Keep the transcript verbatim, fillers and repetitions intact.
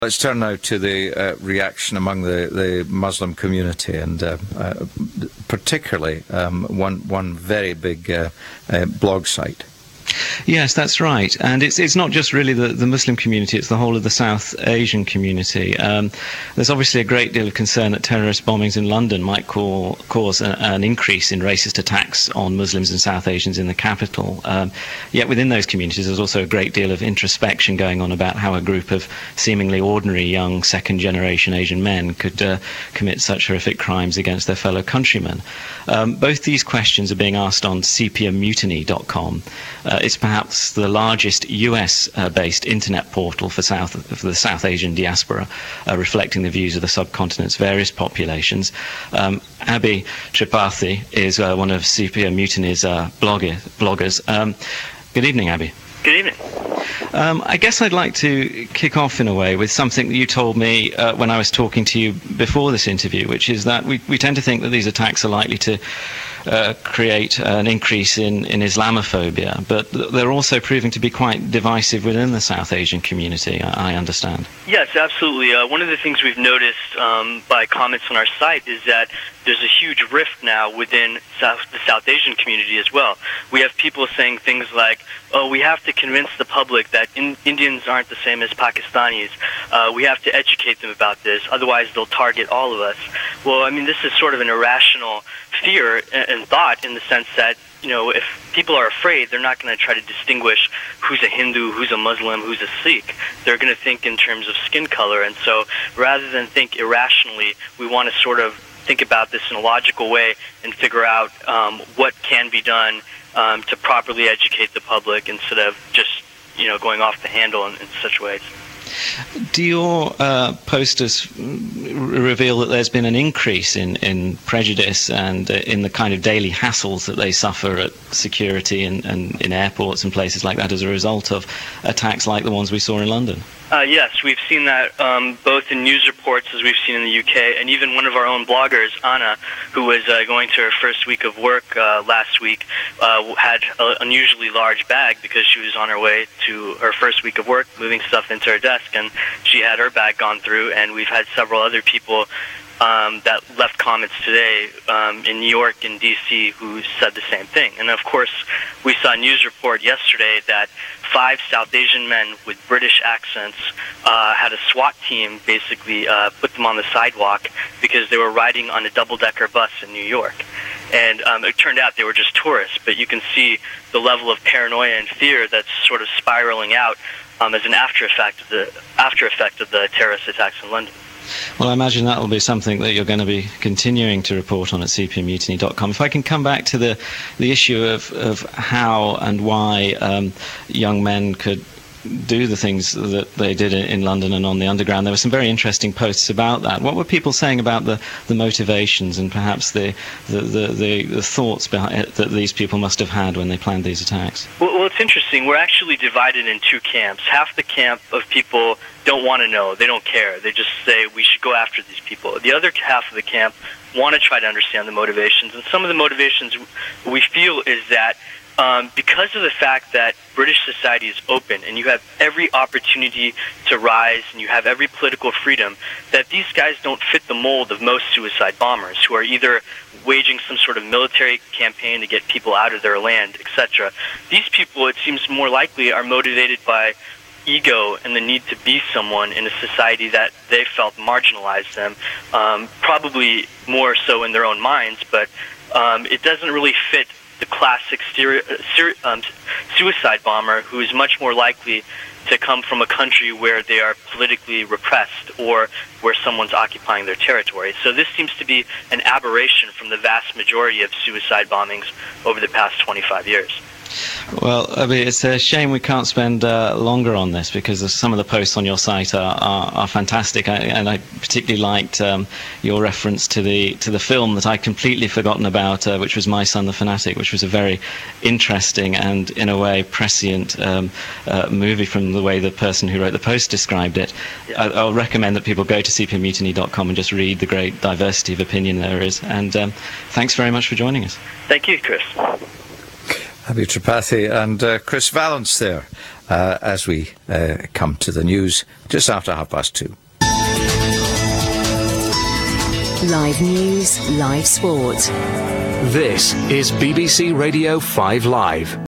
Let's turn now to the uh, reaction among the, the Muslim community, and uh, uh, particularly um, one one very big uh, uh, blog site. Yes, that's right. And it's it's not just really the, the Muslim community, it's the whole of the South Asian community. Um, there's obviously a great deal of concern that terrorist bombings in London might call, cause a, an increase in racist attacks on Muslims and South Asians in the capital. Um, yet within those communities there's also a great deal of introspection going on about how a group of seemingly ordinary young second-generation Asian men could uh, commit such horrific crimes against their fellow countrymen. Um, both these questions are being asked on sepia mutiny dot com. Uh, it's perhaps the largest U S-based uh, internet portal for, South, for the South Asian diaspora, uh, reflecting the views of the subcontinent's various populations. Um, Abhi Tripathi is uh, one of Sepia Mutiny's uh, blogger, bloggers. Um, good evening, Abhi. Good evening. Um, I guess I'd like to kick off in a way with something that you told me uh, when I was talking to you before this interview, which is that we, we tend to think that these attacks are likely to uh, create an increase in, in Islamophobia, but they're also proving to be quite divisive within the South Asian community, I, I understand. Yes, absolutely. Uh, one of the things we've noticed um, by comments on our site is that there's a huge rift now within South, the South Asian community as well. We have people saying things like, oh, we have to convince the public that in, Indians aren't the same as Pakistanis. Uh, we have to educate them about this, otherwise they'll target all of us. Well, I mean, this is sort of an irrational fear and thought, in the sense that, you know, if people are afraid, they're not going to try to distinguish who's a Hindu, who's a Muslim, who's a Sikh. They're going to think in terms of skin color. And so rather than think irrationally, we want to sort of think about this in a logical way and figure out um, what can be done um, to properly educate the public, instead of just, you know, going off the handle in, in such ways. Do your uh, posters reveal that there's been an increase in, in prejudice and uh, in the kind of daily hassles that they suffer at security and, and in airports and places like that as a result of attacks like the ones we saw in London? Uh, yes, we've seen that um, both in news reports, as we've seen in the U K, and even one of our own bloggers, Anna, who was uh, going to her first week of work uh, last week, uh, had an unusually large bag because she was on her way to her first week of work, moving stuff into her desk, and she had her bag gone through. And we've had several other people Um, that left comments today um, in New York and D C who said the same thing. And of course, we saw a news report yesterday that five South Asian men with British accents uh, had a SWAT team basically uh, put them on the sidewalk because they were riding on a double-decker bus in New York. And um, it turned out they were just tourists, but you can see the level of paranoia and fear that's sort of spiraling out um, as an after effect of the after effect of the terrorist attacks in London. Well, I imagine that will be something that you're going to be continuing to report on at sepia mutiny dot com. If I can come back to the, the issue of, of how and why um, young men could do the things that they did in London and on the Underground, there were some very interesting posts about that. What were people saying about the, the motivations and perhaps the, the, the, the, the thoughts behind it that these people must have had when they planned these attacks? Well, well, it's interesting. We're actually divided in two camps. Half the camp of people don't want to know. They don't care. They just say we should go after these people. The other half of the camp want to try to understand the motivations. And some of the motivations we feel is that Um, because of the fact that British society is open and you have every opportunity to rise and you have every political freedom, that these guys don't fit the mold of most suicide bombers, who are either waging some sort of military campaign to get people out of their land, et cetera. These people, it seems more likely, are motivated by ego and the need to be someone in a society that they felt marginalized them, um, probably more so in their own minds, but um, it doesn't really fit the classic stereo, um, suicide bomber, who is much more likely to come from a country where they are politically repressed or where someone's occupying their territory. So this seems to be an aberration from the vast majority of suicide bombings over the past twenty-five years. Well, Abhi, it's a shame we can't spend uh, longer on this, because some of the posts on your site are, are, are fantastic, I, and I particularly liked um, your reference to the to the film that I'd completely forgotten about, uh, which was My Son the Fanatic, which was a very interesting and, in a way, prescient um, uh, movie from the way the person who wrote the post described it. Yeah. I, I'll recommend that people go to sepia mutiny dot com and just read the great diversity of opinion there is. And um, thanks very much for joining us. Thank you, Chris. Abhi Tripathi and uh, Chris Vallance there. uh, as we uh, come to the news just after half past two. Live news, live sport. This is B B C Radio five Live.